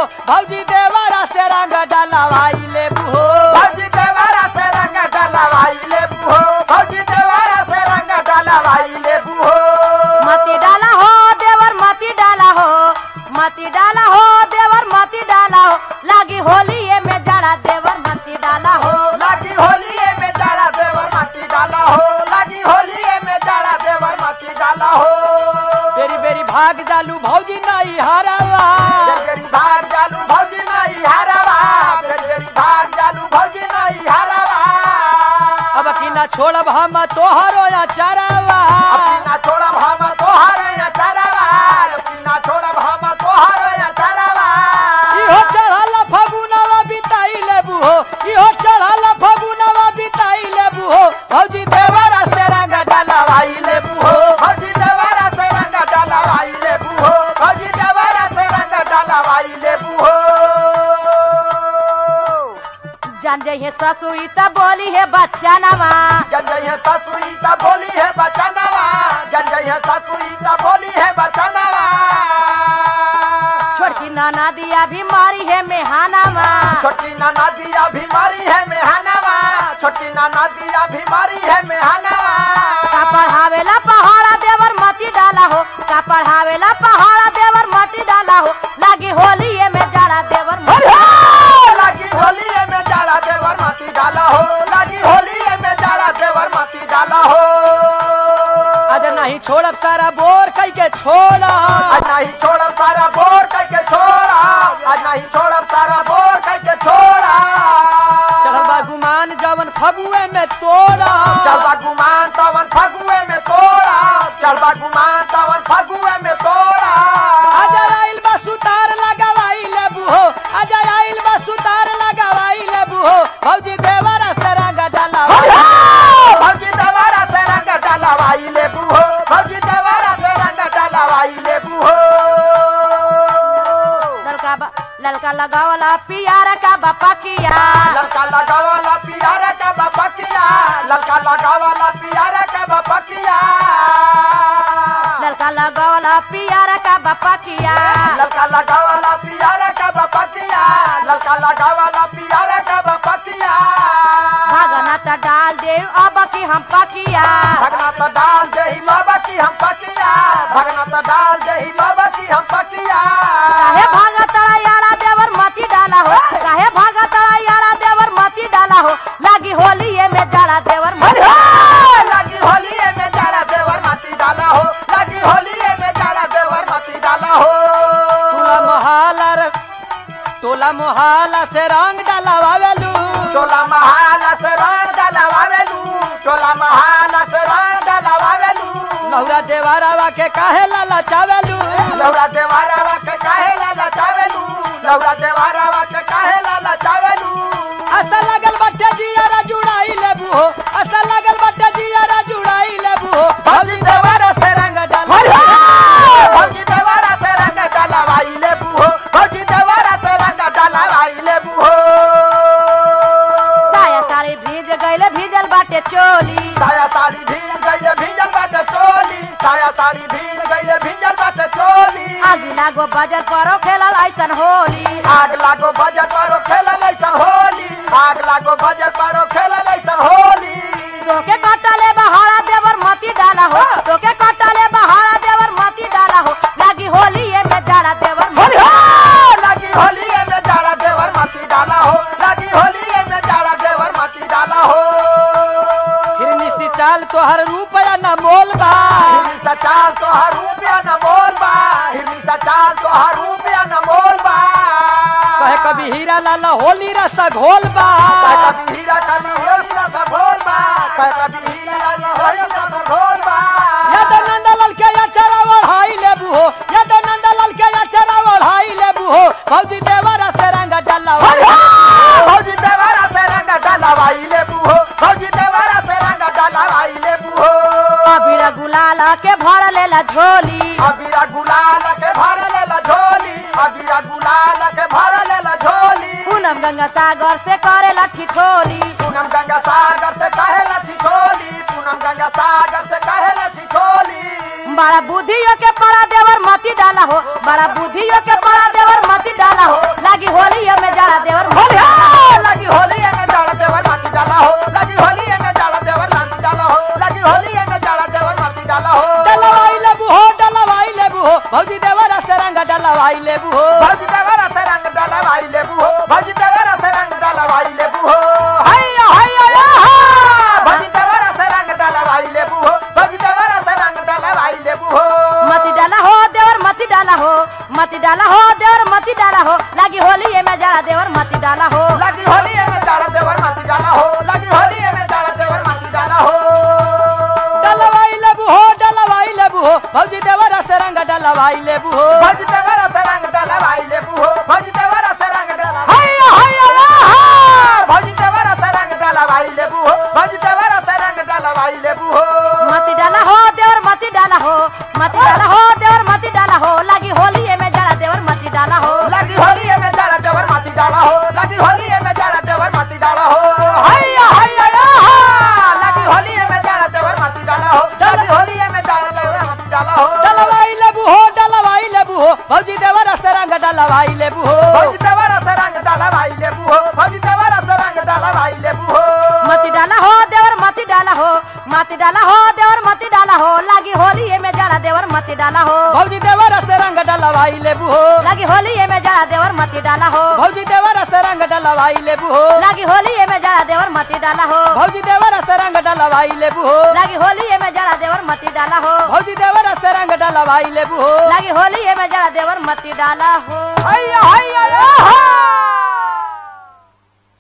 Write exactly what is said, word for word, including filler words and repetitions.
भौजी देवरा से रंग डलवाई लेबू हो भौजी देवरा से रंग डलवाई लेबू हो भौजी देवरा से रंग डलवाई लेबू हो मती डाला हो देवर मती डाला हो मती डाला हो देवर मती डाला हो लागी होली में जड़ा देवर मती डाला हो लागी होली में जड़ा देवर मती डाला हो लागी होली में जड़ा देवर मती डाला हो बेरी बेरी भाग जालू भौजी नहीं हारावा बेरी भाग जालू भौजी नहीं हारावा बेरी भाग जालू भौजी नहीं हारावा अब की ना छोड़ब हम तोहरो या चरावा अपनी ना छोड़ब हम तोहरो या चरावा अपनी ना छोड़ब हम तोहरो या चरावा इहो चढ़ल फगुनवा बिताई लेबू हो इहो चढ़ल फगुनवा बिताई लेबू हो भौजी देवरा से रंग डलवाई लेबू हो भौजी देवरा से रंग डलवाई लेबू हो भौजी देवरा से रंग डलवाई लेबू हो जान जइहे ससुई त बोली है बच्चा नवा जन जइहे ससुई त बोली है बचनवा जन जइहे ससुई त बोली है बचनवा छोटकी नाना दिया भी मारी है मेहानावा छोटी नाना दिया बीमारी है मेहनवा छोटी नाना दिया बीमारी है मेहनवा का पढ़ावेला पहाड़ा देवर मती डाला हो का पढ़ावेला पहाड़ा देवर मती डाला हो लागी होली में जड़ा देवर मती लागी होली में जाड़ा देवर माती डाला हो लागी होली में जाड़ा देवर माती डाला हो आज नहीं छोड़ब सारा बोर कई के छोड़ा आज नहीं छोड़ब सारा बोर करके छोड़ा आज नहीं छोड़ब सारा बोर करके छोड़ा चढ़ल बा गुमान जवन फगुए में तोड़ा चलबा गुमान तवन फगुए में तोड़ा चलबा गुमान तवन फगुए में तोड़ा आज आइल बा सुतार लगावाई लेबू हो आज आइल बा सुतार लगावाई लेबू हो भौजी देवरा से रंग डलवाई भौजी देवरा से रंग डलवाई लेबू हो भौजी देवरा से रंग डलवाई लेबू हो ललका बा- ललका लगावला पियारा का बापा किया ललका लगावला पियारा का बपकिया ललका लगावला पियारा का बपकिया ललका लगावला पियारा का बापा किया ललका लगावला पियारा का बपकिया ललका लगावला पियारा का बपकिया भागना त डाल दे अब की हम पकिया भगना तो डाल दे ही बाबा की हम पकिया भगना तो डाल दे ही बाबा की हम पकिया काहे भागा तड़ा यारा देवर मती डाला हो काहे भागा तड़ा यारा देवर मती डाला हो लागी होली में जड़ा देवर मती लगी होली में जाड़ा देवर माती डाला हो लगी होली में जाड़ा देवर माती डाला हो टोला मोहल्ला रे टोला मोहल्ला से रंग डलवावेलू टोला महाला से रंग डलवावेलू टोला महाला से रंग डलवावेलू लौरा देवरावा के काहे लाला चावेलू लौरा देवारावा के काहे लाला चावेलू लौरा देवारावा के काहे लाला चावेलू असा लगल बट्टे जियारा जुड़ाई लेबू हो असा लगल बट्टे जियारा जुड़ाई लेबू हो भौजी देवरा से रंग डलवाई भौजी देवारा से रंग डलवाई लेबू हो भौजी देवारा से रंग डलवाई लेबू हो साया साड़ी भीज गइले भीजल बाटे चोली साया साड़ी भीज गइले भीजल बाटे चोली साया साड़ी भीज गइले भीजल बाटे चोली आगी लागो बजर परो खेलल ऐसन होली आग लागो बजर पारो खेलन ऐसन होली आग लागो बजर पारो खेलन ऐसन होली तोके कटले बहारा देवर मती डाला हो तोके कटले बहारा देवर मती डाला हो लागी होली में जड़ा देवर मती लगी होली में जाड़ा देवर माती डाला हो लगी होली में जाड़ा देवर माती डाला हो हिरनी सी चाल तोहर रूपया न मोल बा हिरनी सा चाल तो हर रुपया न मोल बा हिरनी सा चाल तो हर रुपया न मोल बा कहे कभी हीरा लाला होली रस घोल बा कह कभी हीरा कभी होली रस घोल बा कह कभी हीरा कभी होली रस घोल बा या तो नंदलाल के अचरा ओढ़ाई लेबू हो या तो नंदलाल के अचरा ओढ़ाई लेबू हो भौजी देवरा से रंग डलवाई भौजी देवरा से रंग डलवाई लेबू हो भौजी देवरा से रंग डलवाई लेबू हो अबीर गुलाल के भर लेला झोली अबीरा गुलाल के भर लेला झोली अबीरा गुलाल के भर लेला झोली पूनम गंगा सागर से करेला ठिठोली पूनम गंगा सागर से कहेला ठिठोली पूनम गंगा सागर से कहेला ठिठोली बड़ा बुद्धियों के पड़ा देवर मती डाला हो बड़ा बुद्धियों के पड़ा देवर मती डाला हो डलवाई लेबू हो भौजी देवरा से रंग डलवाई लेबू हो भौजी देवरा से रंग डलवाई लेबू हो हैया हैया रे हा भौजी देवरा से रंग डलवाई लेबू हो भौजी देवरा से रंग डलवाई लेबू हो मती डाला हो देवर मती डाला हो मती डाला हो देवर मती डाला हो लगी होली ये में जरा देवर मती डाला हो लगी होली में डाला देवर माटी डाला हो लगी होली में डाला देवर माटी डाला हो डलवाई लेबू हो डलवाई लेबू हो भौजी देवरा से रंग डलवाई लेबू हो भौजी देवरा से रंग डलवाई लेबू हो भौजी देवरा से रंग डलवाई हैया हैया रे हा भौजी देवरा से रंग डलवाई लेबू हो भौजी देवरा से रंग डलवाई लेबू हो मती डाला हो देवर मती डाला हो मती डाला हो देवर मती डाला हो लगी होली ये में जरा देवर मती डाला हो लगी होली में डाला देवर माटी डाला हो लगी होली में डाला देवर माटी डाला हो हैया हैया रे हा लगी होली में डाला देवर माटी डाला हो लगी होली में डाला देवर माटी डाला हो डलवाई लेबू हो डलवाई लेबू हो भौजी देवरा से रंग डलवाई लेबू हो भौजी देवरा से रंग डलवाई लेबू हो भौजी देवरा से रंग डलवाई लेबू हो मती डाला हो देवर मती डाला हो मती डाला हो देवर मती डाला हो लगी होली ये में जरा देवर मती डाला हो भौजी देवरा से रंग डलवाई लेबू हो लगी होली ये में जरा देवर मती डाला हो भौजी देवरा से रंग डलवाई लेबू हो लगी होली ये में जरा देवर मती डाला हो भौजी देवरा से रंग डलवाई लेबू हो लगी होली ये में जरा देवर मती डाला हो भौजी देवरा से रंग डलवाई लेबू हो लगी होली ये में जरा देवर मती डाला हो हैया हैया रे